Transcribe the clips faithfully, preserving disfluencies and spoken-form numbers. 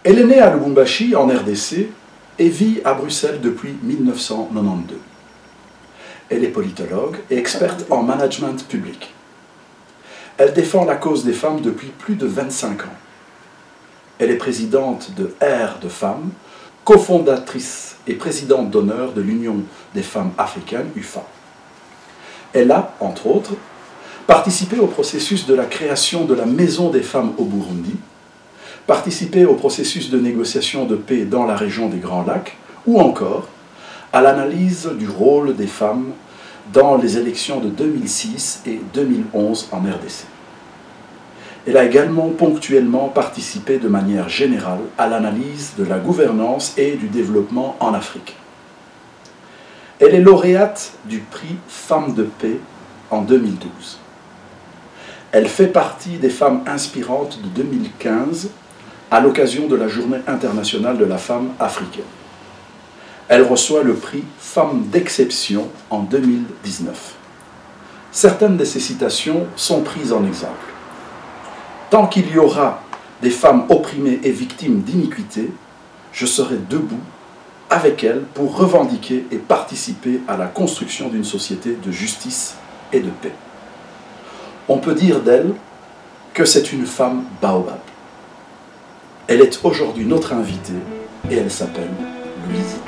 Elle est née à Lubumbashi, en R D C, et vit à Bruxelles depuis mille neuf cent quatre-vingt-douze. Elle est politologue et experte en management public. Elle défend la cause des femmes depuis plus de vingt-cinq ans. Elle est présidente de R de Femmes, cofondatrice et présidente d'honneur de l'Union des femmes africaines, U F A. Elle a, entre autres, participé au processus de la création de la Maison des femmes au Burundi, participé au processus de négociation de paix dans la région des Grands Lacs, ou encore à l'analyse du rôle des femmes dans les élections de deux mille six et deux mille onze en R D C. Elle a également ponctuellement participé de manière générale à l'analyse de la gouvernance et du développement en Afrique. Elle est lauréate du prix Femmes de paix en deux mille douze. Elle fait partie des femmes inspirantes de deux mille quinze à l'occasion de la Journée internationale de la femme africaine. Elle reçoit le prix Femmes d'exception en deux mille dix-neuf. Certaines de ces citations sont prises en exemple. Tant qu'il y aura des femmes opprimées et victimes d'iniquité, je serai debout avec elles pour revendiquer et participer à la construction d'une société de justice et de paix. On peut dire d'elle que c'est une femme baobab. Elle est aujourd'hui notre invitée et elle s'appelle Louise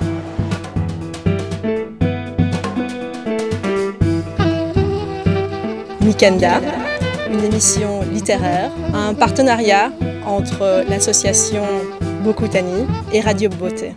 Gandou. Mikanda, une émission littéraire, un partenariat entre l'association Bokutani et Radio Beauté.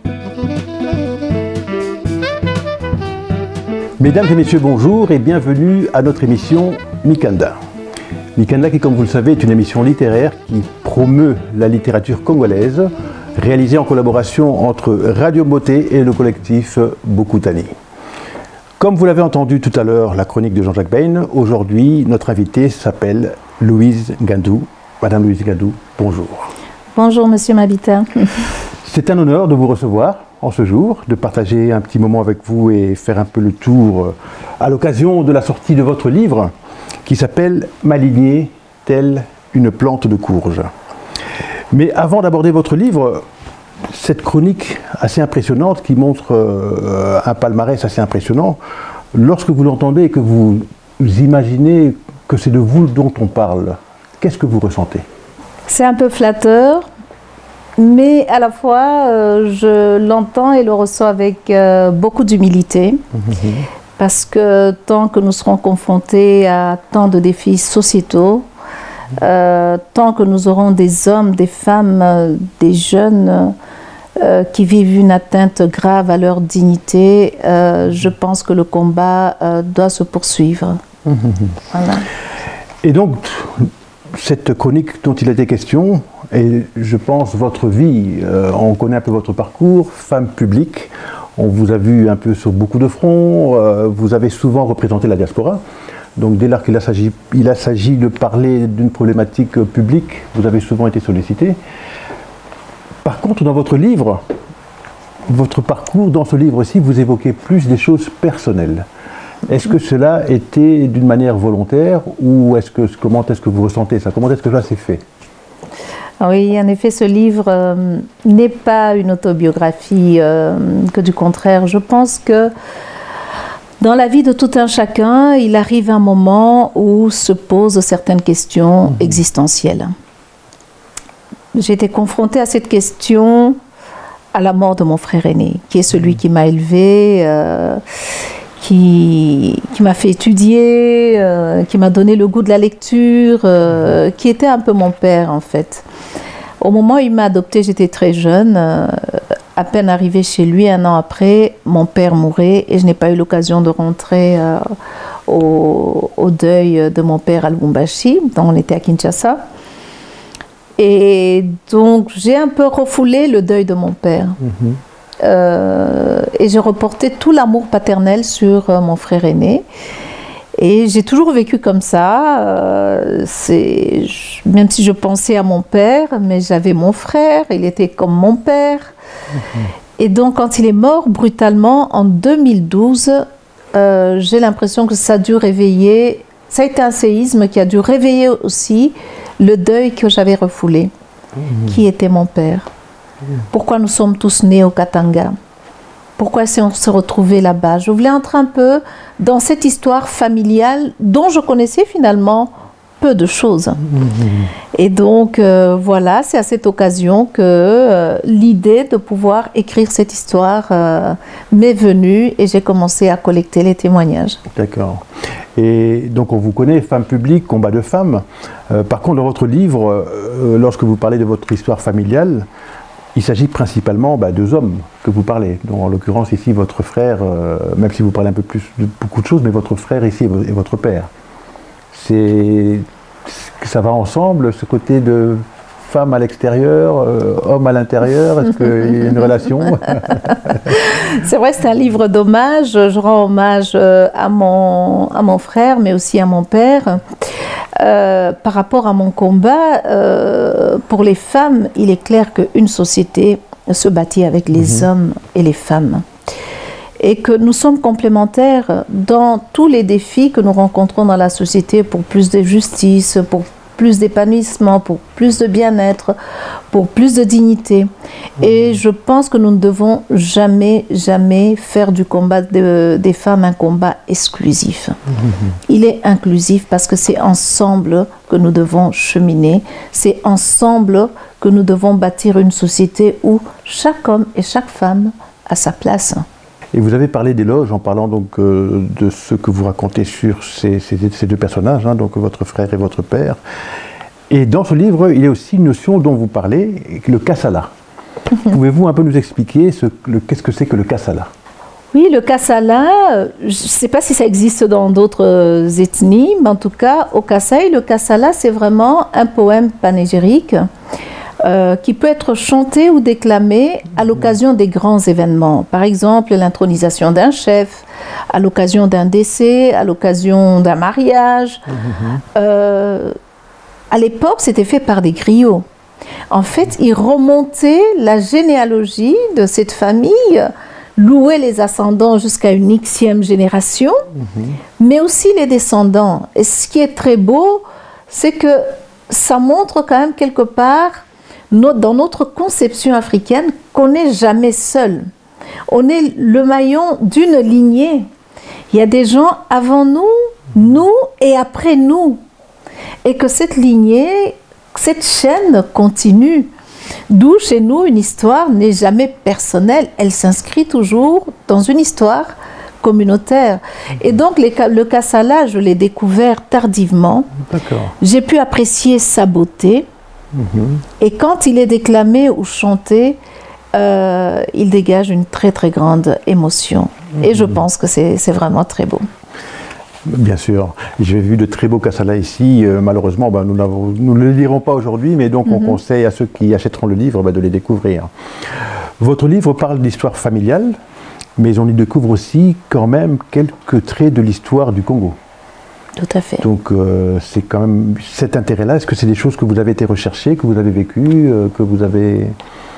Mesdames et messieurs, bonjour et bienvenue à notre émission Mikanda. Mikanda qui, comme vous le savez, est une émission littéraire qui promeut la littérature congolaise, réalisée en collaboration entre Radio Beauté et le collectif Bokutani. Comme vous l'avez entendu tout à l'heure, la chronique de Jean-Jacques Bain, aujourd'hui, notre invitée s'appelle Louise Gandou. Madame Louise Gandou, bonjour. Bonjour, Monsieur Mabita. C'est un honneur de vous recevoir en ce jour, de partager un petit moment avec vous et faire un peu le tour à l'occasion de la sortie de votre livre qui s'appelle « M'aligner telle une plante de courge ». Mais avant d'aborder votre livre, cette chronique assez impressionnante qui montre euh, un palmarès assez impressionnant, lorsque vous l'entendez et que vous imaginez que c'est de vous dont on parle, qu'est-ce que vous ressentez ? C'est un peu flatteur, mais à la fois euh, je l'entends et le reçois avec euh, beaucoup d'humilité, mmh. parce que tant que nous serons confrontés à tant de défis sociétaux, euh, tant que nous aurons des hommes, des femmes, euh, des jeunes euh, qui vivent une atteinte grave à leur dignité, euh, je pense que le combat euh, doit se poursuivre. Mmh. Voilà. Et donc, cette chronique dont il a été question, et je pense votre vie, euh, on connaît un peu votre parcours, femme publique, on vous a vu un peu sur beaucoup de fronts, euh, vous avez souvent représenté la diaspora, donc dès lors qu'il a s'agit, il a s'agit de parler d'une problématique publique, vous avez souvent été sollicité. Par contre, dans votre livre, votre parcours, dans ce livre aussi, vous évoquez plus des choses personnelles. Est-ce que cela était d'une manière volontaire ou est-ce que, comment est-ce que vous ressentez ça ? Comment est-ce que cela s'est fait ? Oui, en effet, ce livre euh, n'est pas une autobiographie, euh, que du contraire. Je pense que dans la vie de tout un chacun, il arrive un moment où se posent certaines questions mmh. existentielles. J'ai été confrontée à cette question à la mort de mon frère aîné, qui est celui mmh. qui m'a élevée, euh, qui, qui m'a fait étudier, euh, qui m'a donné le goût de la lecture, euh, qui était un peu mon père en fait. Au moment où il m'a adoptée, j'étais très jeune. Euh, à peine arrivée chez lui, un an après, mon père mourait et je n'ai pas eu l'occasion de rentrer euh, au, au deuil de mon père à Lubumbashi, donc on était à Kinshasa. Et donc j'ai un peu refoulé le deuil de mon père. Mmh. Euh, et j'ai reporté tout l'amour paternel sur euh, mon frère aîné. Et j'ai toujours vécu comme ça, euh, c'est, je, même si je pensais à mon père, mais j'avais mon frère, il était comme mon père. Mmh. Et donc quand il est mort brutalement en deux mille douze, euh, j'ai l'impression que ça a dû réveiller, ça a été un séisme qui a dû réveiller aussi le deuil que j'avais refoulé, mmh. qui était mon père. Pourquoi nous sommes tous nés au Katanga? Pourquoi est-ce qu'on s'est retrouvés là-bas? Je voulais entrer un peu dans cette histoire familiale dont je connaissais finalement peu de choses. Mmh. Et donc, euh, voilà, c'est à cette occasion que euh, l'idée de pouvoir écrire cette histoire euh, m'est venue et j'ai commencé à collecter les témoignages. D'accord. Et donc, on vous connaît, femme publique, combat de femmes. Euh, par contre, dans votre livre, euh, lorsque vous parlez de votre histoire familiale, il s'agit principalement bah, deux hommes que vous parlez. Donc, en l'occurrence, ici, votre frère, euh, même si vous parlez un peu plus de beaucoup de choses, mais votre frère ici et votre père. C'est, ça va ensemble, ce côté de femme à l'extérieur, euh, homme à l'intérieur, est-ce qu'il y a une relation? C'est vrai, c'est un livre d'hommage. Je rends hommage euh, à, mon, à mon frère, mais aussi à mon père. Euh, par rapport à mon combat, euh, pour les femmes, il est clair qu'une société se bâtit avec les mmh. hommes et les femmes. Et que nous sommes complémentaires dans tous les défis que nous rencontrons dans la société pour plus de justice, pour plus d'épanouissement, pour plus de bien-être, pour plus de dignité. Mmh. Et je pense que nous ne devons jamais, jamais faire du combat de, des femmes un combat exclusif. Mmh. Il est inclusif parce que c'est ensemble que nous devons cheminer, c'est ensemble que nous devons bâtir une société où chaque homme et chaque femme a sa place. Et vous avez parlé d'éloges en parlant donc euh, de ce que vous racontez sur ces, ces, ces deux personnages, hein, donc votre frère et votre père. Et dans ce livre, il y a aussi une notion dont vous parlez, le kassala. Mm-hmm. Pouvez-vous un peu nous expliquer ce, le, qu'est-ce que c'est que le kassala? Oui, le kassala, je ne sais pas si ça existe dans d'autres ethnies, mais en tout cas, au Kasaï, le kassala, c'est vraiment un poème panégyrique Euh, qui peut être chanté ou déclamé à l'occasion des grands événements. Par exemple, l'intronisation d'un chef, à l'occasion d'un décès, à l'occasion d'un mariage. Mmh. Euh, à l'époque, c'était fait par des griots. En fait, ils remontaient la généalogie de cette famille, louaient les ascendants jusqu'à une xième génération, mmh. mais aussi les descendants. Et ce qui est très beau, c'est que ça montre quand même quelque part dans notre conception africaine qu'on n'est jamais seul. On est le maillon d'une lignée. Il y a des gens avant nous, nous et après nous. Et que cette lignée, cette chaîne continue. D'où chez nous, une histoire n'est jamais personnelle. Elle s'inscrit toujours dans une histoire communautaire. Et donc les, le kassala, je l'ai découvert tardivement. D'accord. J'ai pu apprécier sa beauté. Mmh. Et quand il est déclamé ou chanté, euh, il dégage une très très grande émotion. Mmh. Et je pense que c'est, c'est vraiment très beau. Bien sûr. J'ai vu de très beaux kassala ici. Euh, malheureusement, bah, nous, nous ne le lirons pas aujourd'hui, mais donc mmh. on conseille à ceux qui achèteront le livre bah, de les découvrir. Votre livre parle d'histoire familiale, mais on y découvre aussi quand même quelques traits de l'histoire du Congo. Tout à fait. Donc euh, c'est quand même cet intérêt-là. Est-ce que c'est des choses que vous avez été recherchées, que vous avez vécues, euh, que vous avez,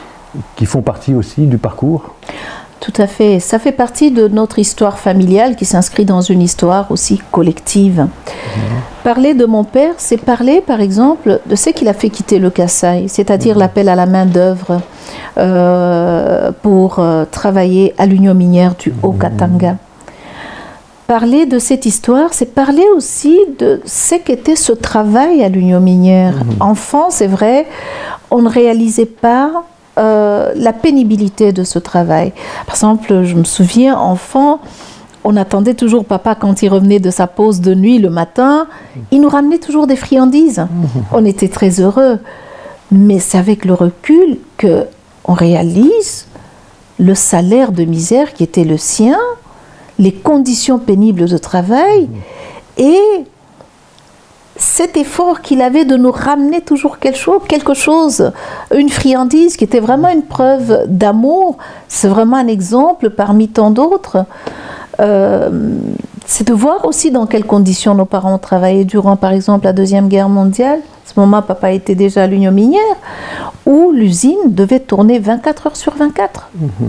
qui font partie aussi du parcours? Tout à fait. Ça fait partie de notre histoire familiale qui s'inscrit dans une histoire aussi collective. Mmh. Parler de mon père, c'est parler, par exemple, de ce qu'il a fait quitter le Kasaï, c'est-à-dire mmh. l'appel à la main-d'œuvre euh, pour euh, travailler à l'Union minière du Haut-Katanga. Parler de cette histoire, c'est parler aussi de ce qu'était ce travail à l'Union minière. Mmh. Enfant, c'est vrai, on ne réalisait pas euh, la pénibilité de ce travail. Par exemple, je me souviens, enfant, on attendait toujours papa quand il revenait de sa pause de nuit le matin. Il nous ramenait toujours des friandises. Mmh. On était très heureux. Mais c'est avec le recul qu'on réalise le salaire de misère qui était le sien, les conditions pénibles de travail et cet effort qu'il avait de nous ramener toujours quelque chose, quelque chose, une friandise qui était vraiment une preuve d'amour. C'est vraiment un exemple parmi tant d'autres. Euh, c'est de voir aussi dans quelles conditions nos parents travaillaient durant, par exemple, la Deuxième Guerre mondiale. À ce moment, papa était déjà à l'Union minière, où l'usine devait tourner vingt-quatre heures sur vingt-quatre. Mmh.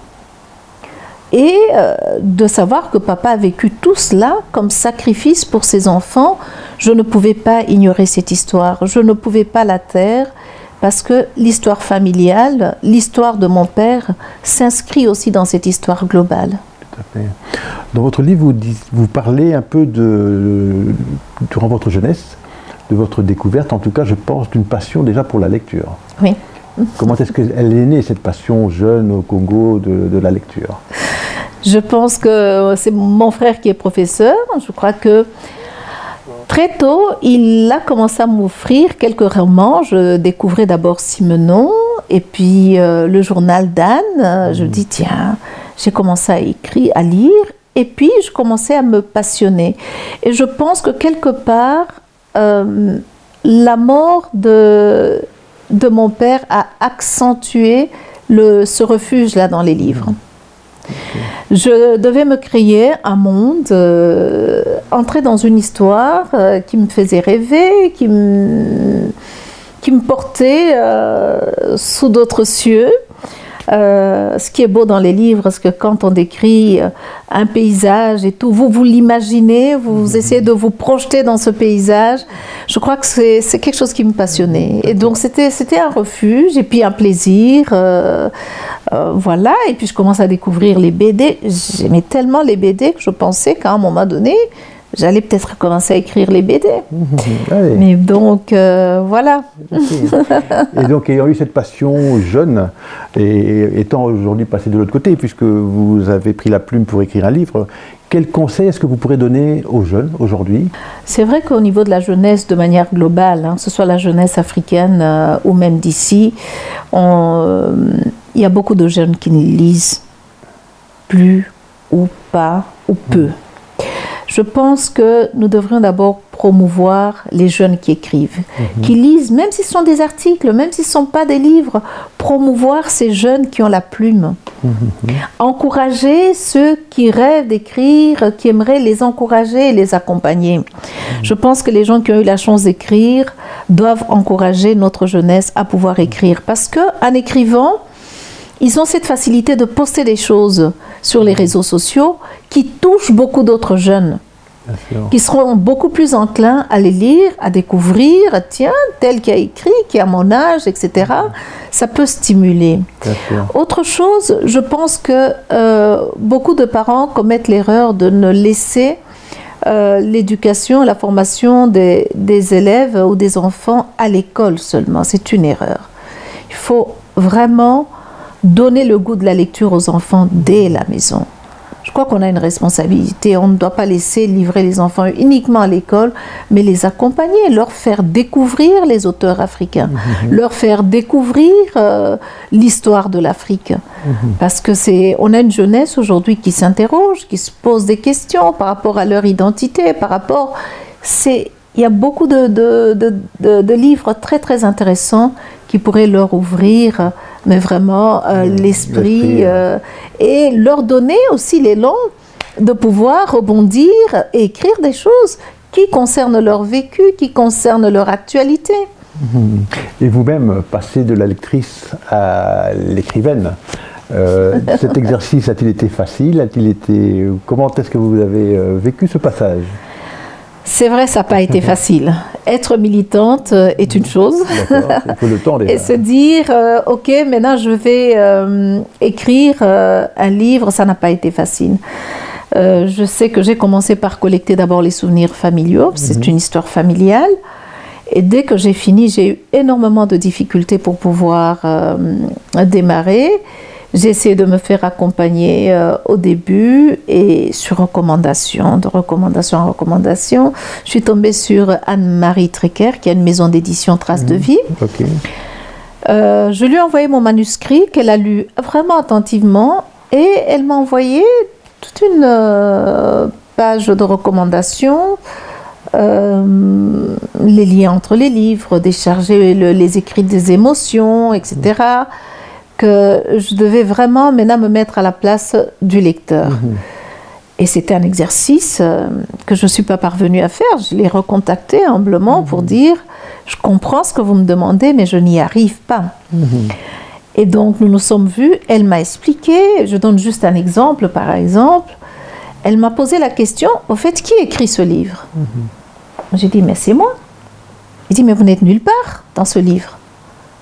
Et euh, de savoir que papa a vécu tout cela comme sacrifice pour ses enfants, je ne pouvais pas ignorer cette histoire, je ne pouvais pas la taire, parce que l'histoire familiale, l'histoire de mon père s'inscrit aussi dans cette histoire globale. Tout à fait. Dans votre livre, vous, dites, vous parlez un peu de, durant votre jeunesse, de votre découverte, en tout cas, je pense, d'une passion déjà pour la lecture. Oui. Comment est-ce qu'elle est née, cette passion jeune au Congo de, de la lecture? Je pense que c'est mon frère qui est professeur. Je crois que très tôt, il a commencé à m'offrir quelques romans. Je découvrais d'abord Simenon et puis euh, le journal d'Anne. Je me dis, tiens, j'ai commencé à écrire, à lire, et puis je commençais à me passionner. Et je pense que quelque part, euh, la mort de, de mon père a accentué le, ce refuge-là dans les livres. Okay. Je devais me créer un monde, euh, entrer dans une histoire euh, qui me faisait rêver, qui me, qui me portait euh, sous d'autres cieux. Euh, ce qui est beau dans les livres, c'est que quand on décrit un paysage et tout, vous vous l'imaginez, vous mmh. essayez de vous projeter dans ce paysage. Je crois que c'est, c'est quelque chose qui me passionnait. Et donc c'était, c'était un refuge et puis un plaisir. Euh, euh, voilà, et puis je commence à découvrir les B D. J'aimais tellement les B D que je pensais qu'à un moment donné, j'allais peut-être commencer à écrire les B D. Mmh, Mais donc, euh, voilà. Et donc, ayant eu cette passion jeune, et étant aujourd'hui passé de l'autre côté, puisque vous avez pris la plume pour écrire un livre, quel conseil est-ce que vous pourrez donner aux jeunes aujourd'hui? C'est vrai qu'au niveau de la jeunesse, de manière globale, hein, que ce soit la jeunesse africaine euh, ou même d'ici, euh, il y a beaucoup de jeunes qui ne lisent plus, ou pas, ou peu. Mmh. Je pense que nous devrions d'abord promouvoir les jeunes qui écrivent, mmh. qui lisent, même si ce sont des articles, même si ce ne sont pas des livres, promouvoir ces jeunes qui ont la plume. Mmh. Encourager ceux qui rêvent d'écrire, qui aimeraient les encourager et les accompagner. Mmh. Je pense que les gens qui ont eu la chance d'écrire doivent encourager notre jeunesse à pouvoir écrire. Parce qu'en écrivant, ils ont cette facilité de poster des choses sur les réseaux sociaux qui touchent beaucoup d'autres jeunes, qui seront beaucoup plus enclins à les lire, à découvrir, tiens, tel qui a écrit, qui a mon âge, et cetera. Ça peut stimuler. Autre chose, je pense que euh, beaucoup de parents commettent l'erreur de ne laisser euh, l'éducation, la formation des, des élèves ou des enfants à l'école seulement. C'est une erreur. Il faut vraiment donner le goût de la lecture aux enfants dès la maison. Je crois qu'on a une responsabilité. On ne doit pas laisser livrer les enfants uniquement à l'école, mais les accompagner, leur faire découvrir les auteurs africains, mmh. leur faire découvrir euh, l'histoire de l'Afrique. Mmh. Parce que c'est, on a une jeunesse aujourd'hui qui s'interroge, qui se pose des questions par rapport à leur identité, par rapport... C'est, il y a beaucoup de, de, de, de, de livres très très intéressants qui pourraient leur ouvrir, mais vraiment euh, mmh, l'esprit, l'esprit euh, et leur donner aussi l'élan de pouvoir rebondir et écrire des choses qui concernent leur vécu, qui concernent leur actualité. Mmh. Et vous-même, passez de la lectrice à l'écrivaine. Euh, cet exercice a-t-il été facile? A-t-il été... Comment est-ce que vous avez vécu ce passage? C'est vrai, ça n'a pas été facile. Être militante est une chose. Il faut le temps déjà. Et se dire, euh, ok, maintenant je vais euh, écrire euh, un livre, ça n'a pas été facile. Euh, je sais que j'ai commencé par collecter d'abord les souvenirs familiaux, c'est mm-hmm. une histoire familiale. Et dès que j'ai fini, j'ai eu énormément de difficultés pour pouvoir euh, démarrer. J'ai essayé de me faire accompagner euh, au début et sur recommandation, de recommandation en recommandation. Je suis tombée sur Anne-Marie Trecker, qui a une maison d'édition Traces mmh, de vie. Okay. Euh, je lui ai envoyé mon manuscrit qu'elle a lu vraiment attentivement et elle m'a envoyé toute une euh, page de recommandations, euh, les liens entre les livres, décharger le, les écrits des émotions, et cetera. Mmh. Que je devais vraiment maintenant me mettre à la place du lecteur. Mmh. Et c'était un exercice euh, que je ne suis pas parvenue à faire. Je l'ai recontacté humblement mmh. pour dire « Je comprends ce que vous me demandez, mais je n'y arrive pas. Mmh. » Et donc, nous nous sommes vus. Elle m'a expliqué. Je donne juste un exemple, par exemple. Elle m'a posé la question, au fait, qui écrit ce livre? Mmh. J'ai dit « Mais c'est moi. » Il dit « Mais vous n'êtes nulle part dans ce livre. »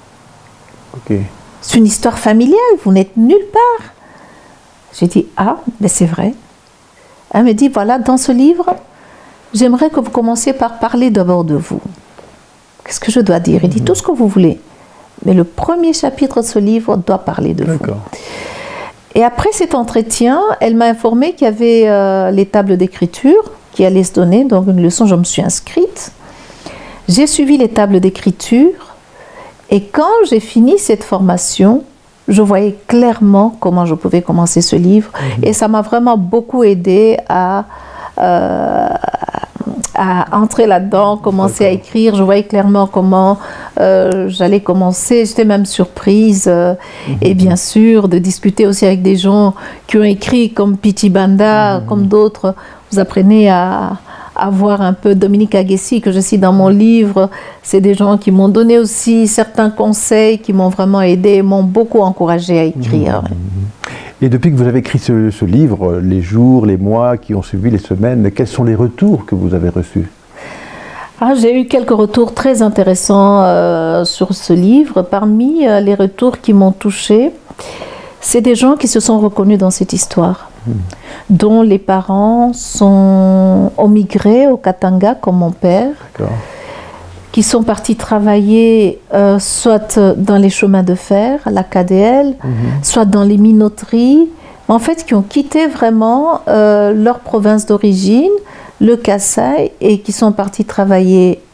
Ok. C'est une histoire familiale, vous n'êtes nulle part. J'ai dit, ah, mais c'est vrai. Elle me dit, voilà, dans ce livre, j'aimerais que vous commenciez par parler d'abord de vous. Qu'est-ce que je dois dire? Il dit, tout ce que vous voulez. Mais le premier chapitre de ce livre doit parler de vous. D'accord. Et après cet entretien, elle m'a informé qu'il y avait euh, les tables d'écriture qui allaient se donner, donc une leçon, je me suis inscrite. J'ai suivi les tables d'écriture et quand j'ai fini cette formation, je voyais clairement comment je pouvais commencer ce livre mmh. et ça m'a vraiment beaucoup aidé à, euh, à entrer là-dedans, commencer D'accord. à écrire. Je voyais clairement comment euh, j'allais commencer. J'étais même surprise euh, mmh. et bien sûr de discuter aussi avec des gens qui ont écrit comme Piti Banda, mmh. comme d'autres. Vous apprenez à... à voir un peu Dominique Aguessi, que je cite dans mon livre. C'est des gens qui m'ont donné aussi certains conseils, qui m'ont vraiment aidé, m'ont beaucoup encouragé à écrire. Et depuis que vous avez écrit ce, ce livre, les jours, les mois qui ont suivi, les semaines, quels sont les retours que vous avez reçus? Ah, j'ai eu quelques retours très intéressants euh, sur ce livre. Parmi euh, les retours qui m'ont touchée, c'est des gens qui se sont reconnus dans cette histoire. Mmh. dont les parents sont, ont migré au Katanga, comme mon père, D'accord. qui sont partis travailler euh, soit dans les chemins de fer, à la K D L, mmh. soit dans les minoteries, en fait qui ont quitté vraiment euh, leur province d'origine, le Kasaï, et qui sont partis travailler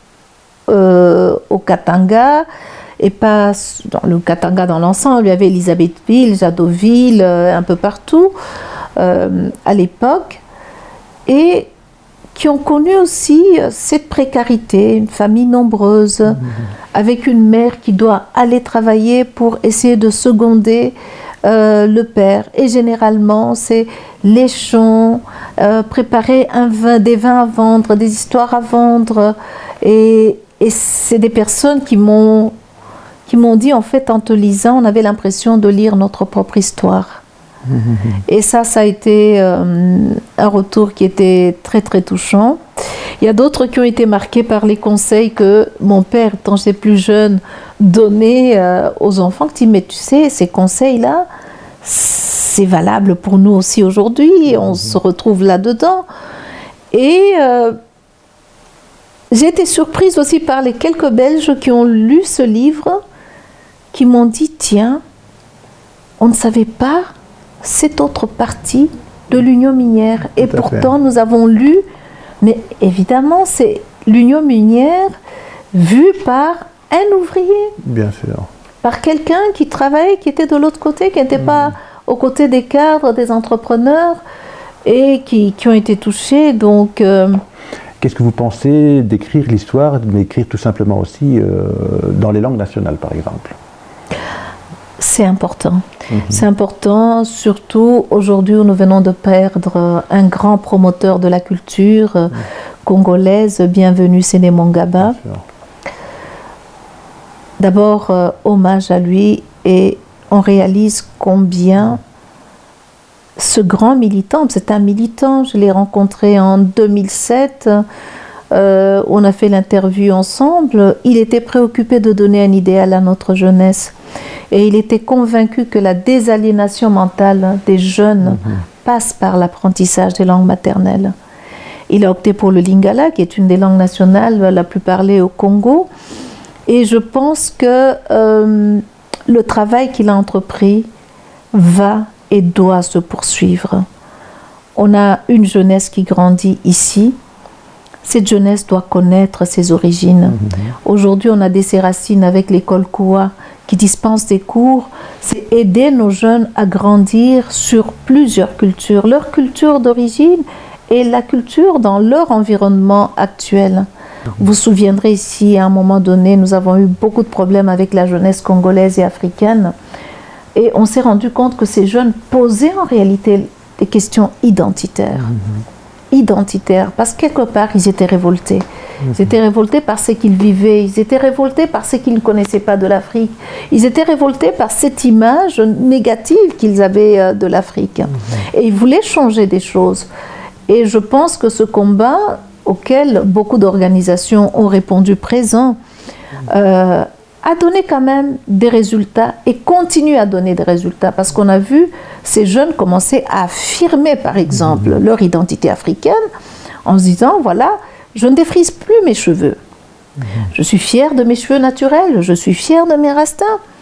euh, au Katanga, et pas dans le Katanga dans l'ensemble. Il y avait Elisabethville, Jadoville, euh, un peu partout. Euh, à l'époque, et qui ont connu aussi cette précarité, une famille nombreuse, mmh. avec une mère qui doit aller travailler pour essayer de seconder euh, le père. Et généralement, c'est les champs, euh, préparer un vin, des vins à vendre, des histoires à vendre. Et, et c'est des personnes qui m'ont, qui m'ont dit, en fait, en te lisant, on avait l'impression de lire notre propre histoire. Et ça, ça a été euh, un retour qui était très très touchant. Il y a d'autres qui ont été marqués par les conseils que mon père, quand j'étais plus jeune, donnait euh, aux enfants. Qui dit, mais tu sais, ces conseils-là, c'est valable pour nous aussi aujourd'hui. On se retrouve là-dedans. Et euh, j'ai été surprise aussi par les quelques Belges qui ont lu ce livre, qui m'ont dit, tiens, on ne savait pas cette autre partie de l'Union minière. Et pourtant, fait. nous avons lu, mais évidemment, c'est l'Union minière vue par un ouvrier. Bien sûr. Par quelqu'un qui travaillait, qui était de l'autre côté, qui n'était mmh. pas aux côtés des cadres, des entrepreneurs, et qui, qui ont été touchés. Donc, euh, qu'est-ce que vous pensez d'écrire l'histoire, mais écrire tout simplement aussi euh, dans les langues nationales, par exemple? C'est important. Mmh. C'est important, surtout aujourd'hui où nous venons de perdre un grand promoteur de la culture mmh. congolaise, bienvenue Séné Mongaba. D'abord, euh, hommage à lui, et on réalise combien ce grand militant, c'est un militant, je l'ai rencontré en deux mille sept, euh, on a fait l'interview ensemble, il était préoccupé de donner un idéal à notre jeunesse. Et il était convaincu que la désaliénation mentale des jeunes mmh. passe par l'apprentissage des langues maternelles. Il a opté pour le lingala, qui est une des langues nationales la plus parlée au Congo. Et je pense que euh, le travail qu'il a entrepris va et doit se poursuivre. On a une jeunesse qui grandit ici. Cette jeunesse doit connaître ses origines. Mmh. Aujourd'hui, on a des racines avec l'école Koua qui dispense des cours. C'est aider nos jeunes à grandir sur plusieurs cultures, leur culture d'origine et la culture dans leur environnement actuel. Mmh. Vous vous souviendrez ici, à un moment donné, nous avons eu beaucoup de problèmes avec la jeunesse congolaise et africaine. Et on s'est rendu compte que ces jeunes posaient en réalité des questions identitaires. Mmh. identitaires, parce que quelque part, ils étaient révoltés. Ils étaient révoltés par ce qu'ils vivaient, ils étaient révoltés par ce qu'ils ne connaissaient pas de l'Afrique, ils étaient révoltés par cette image négative qu'ils avaient de l'Afrique. Et ils voulaient changer des choses. Et je pense que ce combat, auquel beaucoup d'organisations ont répondu présent, euh, a donné quand même des résultats et continue à donner des résultats parce qu'on a vu ces jeunes commencer à affirmer par exemple mmh. leur identité africaine en se disant voilà, je ne défrise plus mes cheveux, mmh. je suis fière de mes cheveux naturels, je suis fière de mes rastas.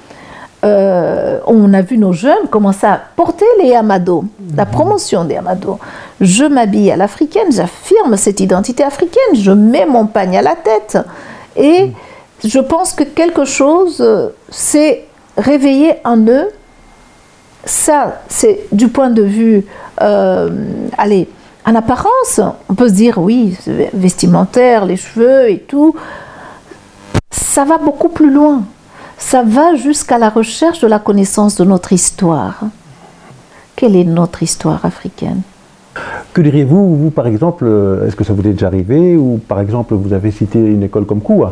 Euh, on a vu nos jeunes commencer à porter les Amado, mmh. la promotion des Amado. Je m'habille à l'africaine, j'affirme cette identité africaine, je mets mon pagne à la tête et mmh. je pense que quelque chose euh, s'est réveillé en eux. Ça, c'est du point de vue, euh, allez, en apparence, on peut se dire, oui, vestimentaire, les cheveux et tout. Ça va beaucoup plus loin. Ça va jusqu'à la recherche de la connaissance de notre histoire. Quelle est notre histoire africaine ? Que diriez-vous, vous, par exemple, est-ce que ça vous est déjà arrivé, ou par exemple, vous avez cité une école comme Koua,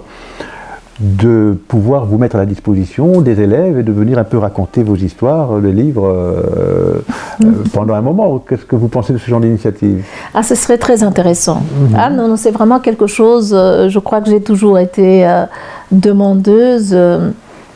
de pouvoir vous mettre à la disposition des élèves et de venir un peu raconter vos histoires, les livres, euh, mmh. euh, pendant un moment. Qu'est-ce que vous pensez de ce genre d'initiative ? Ah, ce serait très intéressant. Mmh. Ah non, non, c'est vraiment quelque chose, euh, je crois que j'ai toujours été euh, demandeuse euh,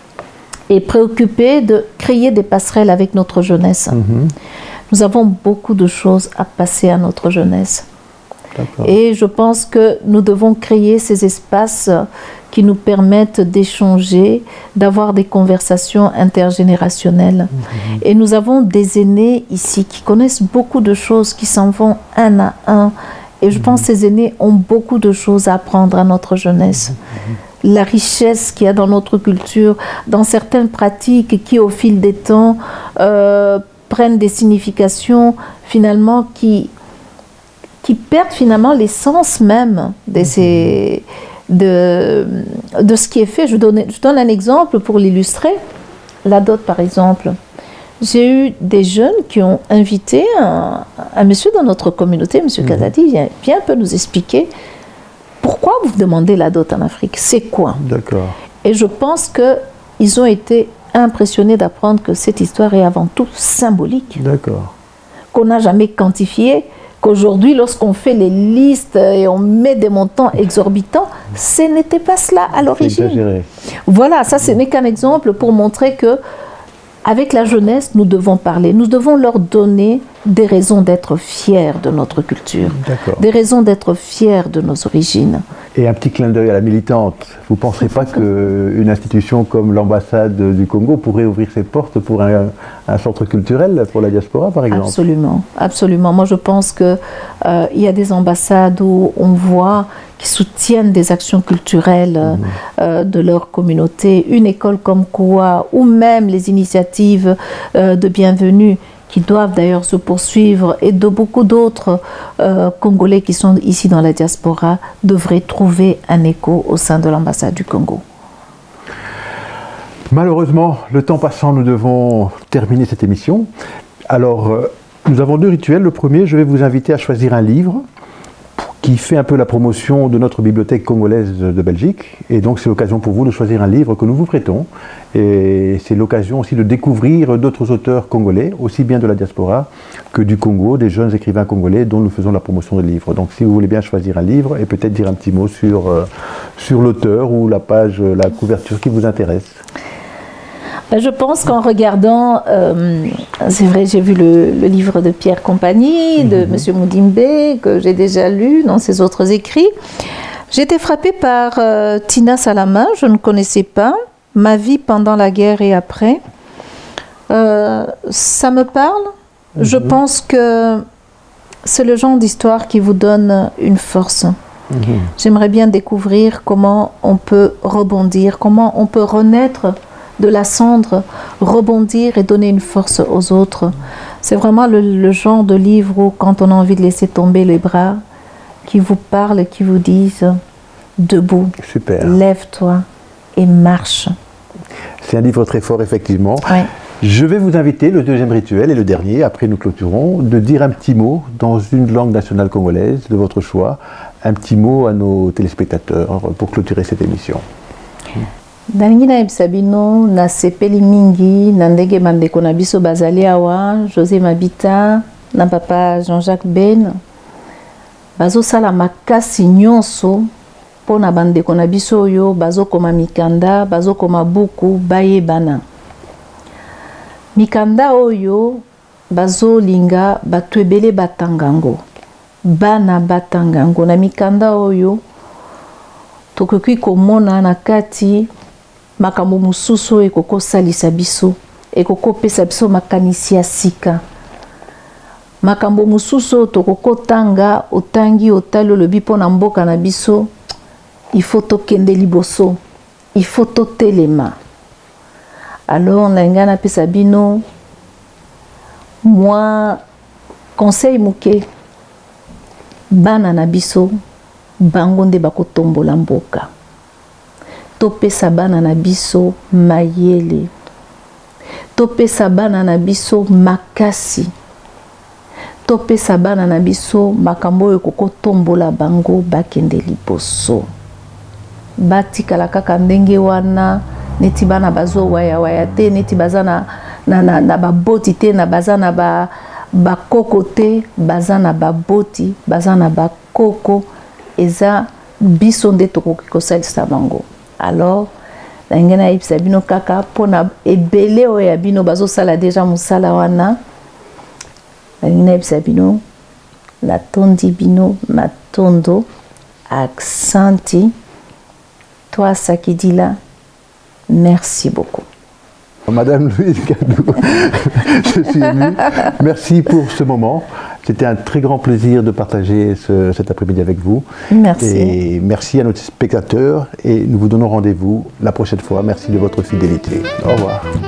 et préoccupée de créer des passerelles avec notre jeunesse. Mmh. Nous avons beaucoup de choses à passer à notre jeunesse. D'accord. Et je pense que nous devons créer ces espaces qui nous permettent d'échanger, d'avoir des conversations intergénérationnelles. Mmh. Et nous avons des aînés ici qui connaissent beaucoup de choses, qui s'en vont un à un. Et je mmh. pense que ces aînés ont beaucoup de choses à apprendre à notre jeunesse. Mmh. La richesse qu'il y a dans notre culture, dans certaines pratiques qui, au fil des temps, euh, prennent des significations finalement qui... qui perdent finalement l'essence même de, ces, de, de ce qui est fait. Je donne, je donne un exemple pour l'illustrer. La dot, par exemple. J'ai eu des jeunes qui ont invité un, un monsieur dans notre communauté, monsieur mmh. Kazadi, viens, viens un peu nous expliquer pourquoi vous demandez la dot en Afrique. C'est quoi ? D'accord. Et je pense qu'ils ont été impressionnés d'apprendre que cette histoire est avant tout symbolique. D'accord. Qu'on n'a jamais quantifié. Qu'aujourd'hui, lorsqu'on fait les listes et on met des montants exorbitants, ce n'était pas cela à l'origine. Exagéré. Voilà, ça ce n'est qu'un exemple pour montrer que avec la jeunesse, nous devons parler. Nous devons leur donner des raisons d'être fiers de notre culture, D'accord. des raisons d'être fiers de nos origines. Et un petit clin d'œil à la militante. Vous ne penserez pas qu'une institution comme l'ambassade du Congo pourrait ouvrir ses portes pour un, un centre culturel pour la diaspora, par exemple ? Absolument, absolument. Moi, je pense qu'il euh, y a des ambassades où on voit qui soutiennent des actions culturelles mmh. euh, de leur communauté. Une école comme Koua, ou même les initiatives euh, de bienvenue qui doivent d'ailleurs se poursuivre, et de beaucoup d'autres euh, Congolais qui sont ici dans la diaspora, devraient trouver un écho au sein de l'ambassade du Congo. Malheureusement, le temps passant, nous devons terminer cette émission. Alors, euh, nous avons deux rituels. Le premier, je vais vous inviter à choisir un livre qui fait un peu la promotion de notre bibliothèque congolaise de Belgique. Et donc, c'est l'occasion pour vous de choisir un livre que nous vous prêtons. Et c'est l'occasion aussi de découvrir d'autres auteurs congolais, aussi bien de la diaspora que du Congo, des jeunes écrivains congolais dont nous faisons la promotion de livres. Donc, si vous voulez bien choisir un livre et peut-être dire un petit mot sur, euh, sur l'auteur ou la page, la couverture qui vous intéresse. Je pense qu'en regardant, euh, c'est vrai, j'ai vu le, le livre de Pierre Compagnie, de mmh. M. Moudimbe, que j'ai déjà lu dans ses autres écrits. J'ai été frappée par euh, Tina Salama, je ne connaissais pas, Ma vie pendant la guerre et après. Euh, ça me parle. Mmh. Je pense que c'est le genre d'histoire qui vous donne une force. Mmh. J'aimerais bien découvrir comment on peut rebondir, comment on peut renaître de la cendre, rebondir et donner une force aux autres. C'est vraiment le, le genre de livre où, quand on a envie de laisser tomber les bras, qui vous parlent et qui vous disent « Debout, super. Lève-toi et marche ». C'est un livre très fort, effectivement. Ouais. Je vais vous inviter, le deuxième rituel et le dernier, après nous clôturons, de dire un petit mot dans une langue nationale congolaise de votre choix, un petit mot à nos téléspectateurs pour clôturer cette émission. Nalingi nayebisa bino nasepeli mingi na ndenge bandeko na biso bazali awa José Mabita na papa Jean-Jacques Ben bazosala makasi nyonso pona bandeko na biso oyo bazokoma mikanda bazokoma buku bayebana. Mikanda oyo bazolinga bato ebele batangango, bana batangango na mikanda oyo tokoki komona na kati makambo mosusu ekokosalisa biso, ekokopesa biso makanisi ya sika. Makambo mosusu tokokotanga otangi otali olobi mpona mboka na biso, il faut tokende liboso, il faut totelema. Alors nalinga napesa bino moi conseil muke, bana na biso bango nde bakotombola mboka. Topesa bana na biso mayele, topesa bana na biso makasi, topesa bana na biso makambo oyo kokotombola bango bakende liboso. Batikala kaka ndenge wana neti bana bazo waya waya te, neti baza na na na, na baboti te, na baza na ba bakoko te, baza na baboti, baza na bakoko, eza biso nde tokoki kosalisa bango. Alors nalingi nayebisa bino kaka mpona ebele oyo ya bino bazosala deja mosala wana, nalingi nayebisa bino natondi bino matondo, aksanti. Toi Sakidila, merci beaucoup. Madame Louise Cadou, je suis ému. Merci pour ce moment. C'était un très grand plaisir de partager ce, cet après-midi avec vous. Merci. Et merci à nos spectateurs et nous vous donnons rendez-vous la prochaine fois. Merci de votre fidélité. Au revoir.